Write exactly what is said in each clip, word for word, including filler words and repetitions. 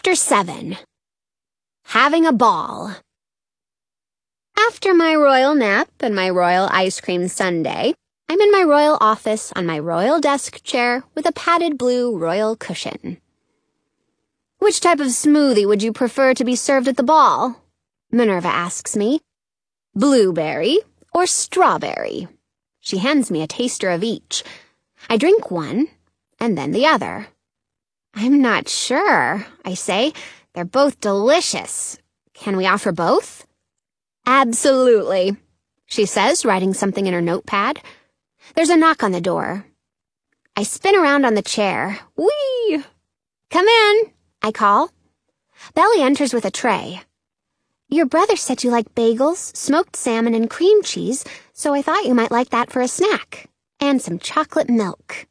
Chapter seven. Having a Ball. After my royal nap and my royal ice cream sundae, I'm in my royal office on my royal desk chair with a padded blue royal cushion. "Which type of smoothie would you prefer to be served at the ball?" Minerva asks me. "Blueberry or strawberry?" She hands me a taster of each. I drink one, and then the other. "I'm not sure," I say. "They're both delicious. Can we offer both?" "Absolutely," she says, writing something in her notepad. There's a knock on the door. I spin around on the chair. Whee! "Come in," I call. Belly enters with a tray. "Your brother said you like bagels, smoked salmon, and cream cheese, so I thought you might like that for a snack. And some chocolate milk."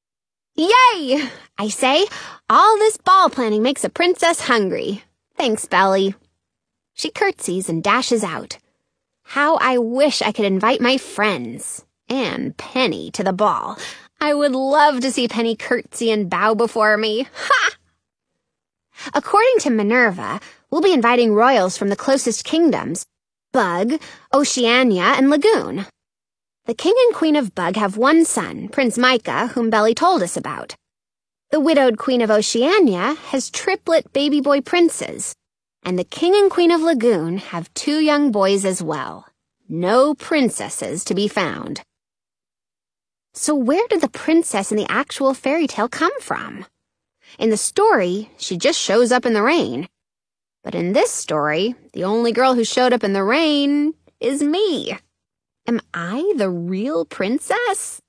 "Yay!" I say. "All this ball planning makes a princess hungry. Thanks, Belly." She curtsies and dashes out. How I wish I could invite my friends and Penny to the ball. I would love to see Penny curtsy and bow before me. Ha! According to Minerva, we'll be inviting royals from the closest kingdoms, Bug, Oceania, and Lagoon. The king and queen of Bug have one son, Prince Micah, whom Belly told us about. The widowed queen of Oceania has triplet baby boy princes, and the king and queen of Lagoon have two young boys as well. No princesses to be found. So where did the princess in the actual fairy tale come from? In the story, she just shows up in the rain. But in this story, the only girl who showed up in the rain is me. Am I the real princess?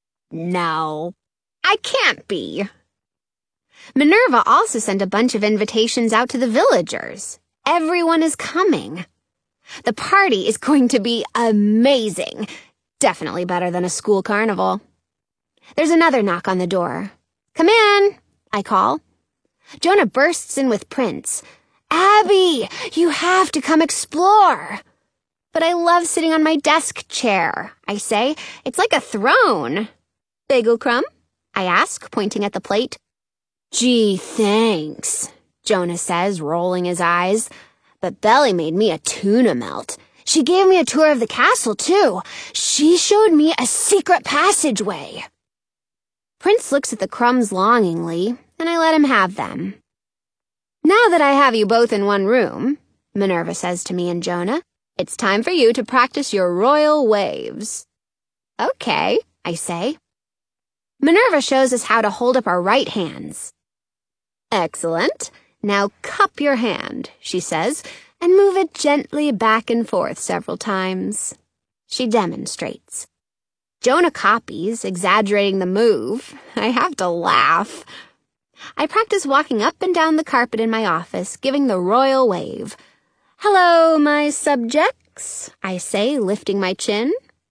No, I can't be. Minerva also sent a bunch of invitations out to the villagers. Everyone is coming. The party is going to be amazing. Definitely better than a school carnival. There's another knock on the door. "Come in," I call. Jonah bursts in with Prince. "Abby, you have to come explore." "But I love sitting on my desk chair," I say. "It's like a throne." "Bagel crumb?" I ask, pointing at the plate. "Gee, thanks," Jonah says, rolling his eyes. "But Belly made me a tuna melt. She gave me a tour of the castle, too. She showed me a secret passageway." Prince looks at the crumbs longingly, and I let him have them. "Now that I have you both in one room," Minerva says to me and Jonah, "it's time for you to practice your royal waves." "Okay," I say. Minerva shows us how to hold up our right hands. "Excellent. Now cup your hand," she says, "and move it gently back and forth several times." She demonstrates. Jonah copies, exaggerating the move. I have to laugh. I practice walking up and down the carpet in my office, giving the royal wave. "Hello, my subjects," I say, lifting my chin.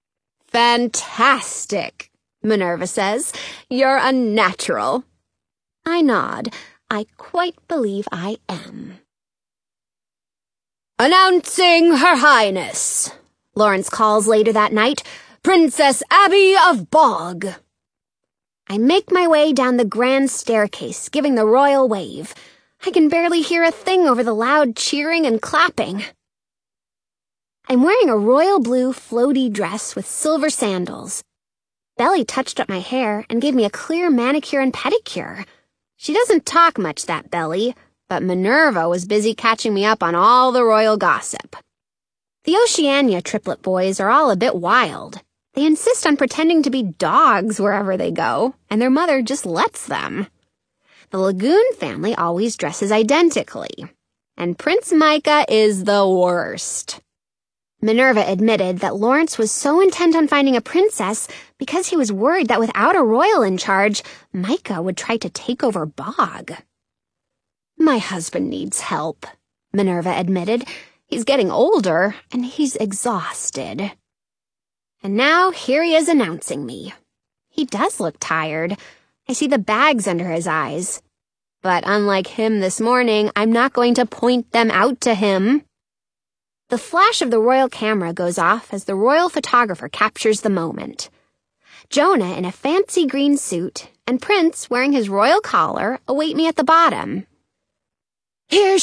"Fantastic," Minerva says. "You're a natural." I nod. I quite believe I am. "Announcing Her Highness," Lawrence calls later that night, "Princess Abby of Bog." I make my way down the grand staircase, giving the royal wave. I can barely hear a thing over the loud cheering and clapping. I'm wearing a royal blue floaty dress with silver sandals. Belly touched up my hair and gave me a clear manicure and pedicure. She doesn't talk much, that Belly, but Minerva was busy catching me up on all the royal gossip. The Oceania triplet boys are all a bit wild. They insist on pretending to be dogs wherever they go, and their mother just lets them. The Lagoon family always dresses identically, and Prince Micah is the worst. Minerva admitted that Lawrence was so intent on finding a princess because he was worried that without a royal in charge, Micah would try to take over Bog. "My husband needs help," Minerva admitted. "He's getting older, and he's exhausted." And now here he is announcing me. He does look tired. I see the bags under his eyes. But unlike him this morning, I'm not going to point them out to him. The flash of the royal camera goes off as the royal photographer captures the moment. Jonah in a fancy green suit and Prince wearing his royal collar await me at the bottom.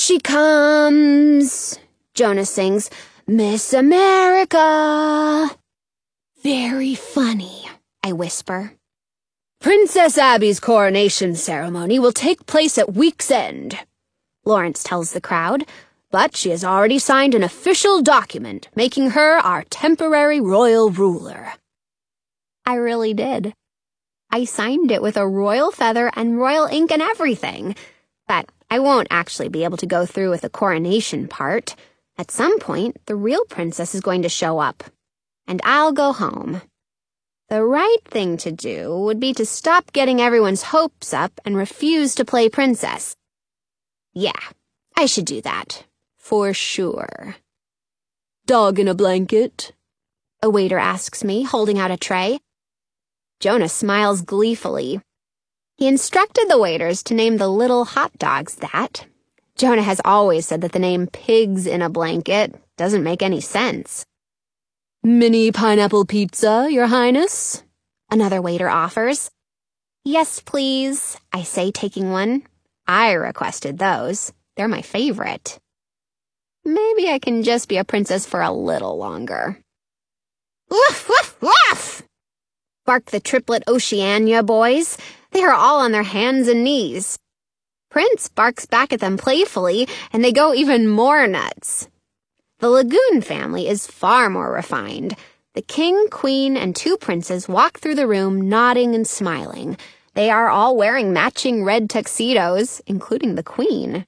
she comes, Jonah sings, Miss America. Very funny, I whisper. Princess Abby's coronation ceremony will take place at week's end, Lawrence tells the crowd, but she has already signed an official document making her our temporary royal ruler. I really did. I signed it with a royal feather and royal ink and everything, but I won't actually be able to go through with the coronation part. At some point, the real princess is going to show up, and I'll go home. The right thing to do would be to stop getting everyone's hopes up and refuse to play princess. Yeah, I should do that. For sure. Dog in a blanket? A waiter asks me, holding out a tray. Jonah smiles gleefully. He instructed the waiters to name the little hot dogs that. Jonah has always said that the name pigs in a blanket doesn't make any sense. Mini pineapple pizza, Your Highness? Another waiter offers. Yes, please, I say, taking one. I requested those. They're my favorite. Maybe I can just be a princess for a little longer. Woof, woof, woof! Bark the triplet Oceania boys. They are all on their hands and knees. Prince barks back at them playfully, and they go even more nuts. The Lagoon family is far more refined. The king, queen, and two princes walk through the room nodding and smiling. They are all wearing matching red tuxedos, including the queen.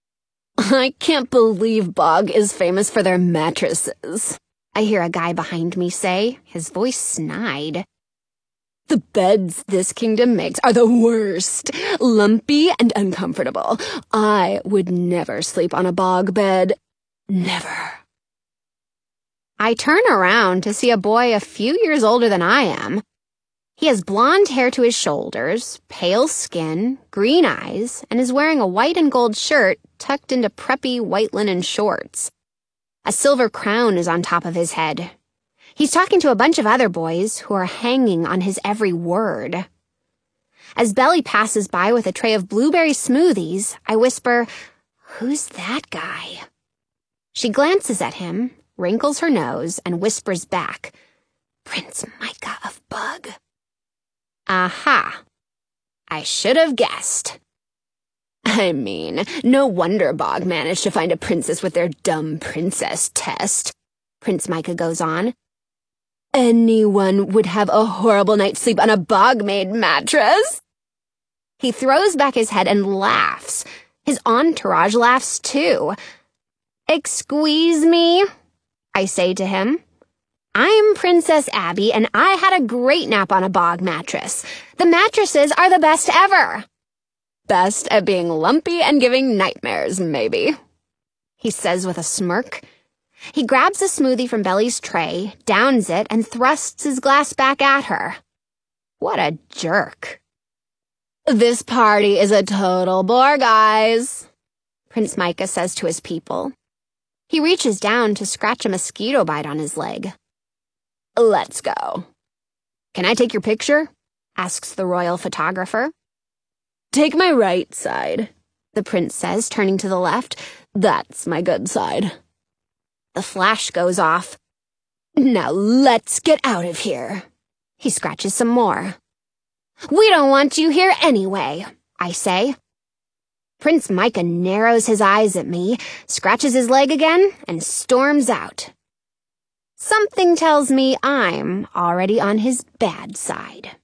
I can't believe Bog is famous for their mattresses, I hear a guy behind me say, his voice snide. The beds this kingdom makes are the worst, lumpy and uncomfortable. I would never sleep on a Bog bed. Never. I turn around to see a boy a few years older than I am. He has blonde hair to his shoulders, pale skin, green eyes, and is wearing a white and gold shirt tucked into preppy white linen shorts. A silver crown is on top of his head. He's talking to a bunch of other boys who are hanging on his every word. As Belly passes by with a tray of blueberry smoothies, I whisper, "Who's that guy?" She glances at him, wrinkles her nose, and whispers back, "Prince Micah of Bug." Aha. I should have guessed. I mean, no wonder Bog managed to find a princess with their dumb princess test, Prince Micah goes on. Anyone would have a horrible night's sleep on a Bog-made mattress. He throws back his head and laughs. His entourage laughs too. Excuse me, I say to him. I'm Princess Abby, and I had a great nap on a Bog mattress. The mattresses are the best ever. Best at being lumpy and giving nightmares, maybe, he says with a smirk. He grabs a smoothie from Belly's tray, downs it, and thrusts his glass back at her. What a jerk. This party is a total bore, guys, Prince Micah says to his people. He reaches down to scratch a mosquito bite on his leg. Let's go. Can I take your picture? Asks the royal photographer. Take my right side, the prince says, turning to the left. That's my good side. The flash goes off. Now let's get out of here. He scratches some more. We don't want you here anyway, I say. Prince Micah narrows his eyes at me, scratches his leg again, and storms out. Something tells me I'm already on his bad side.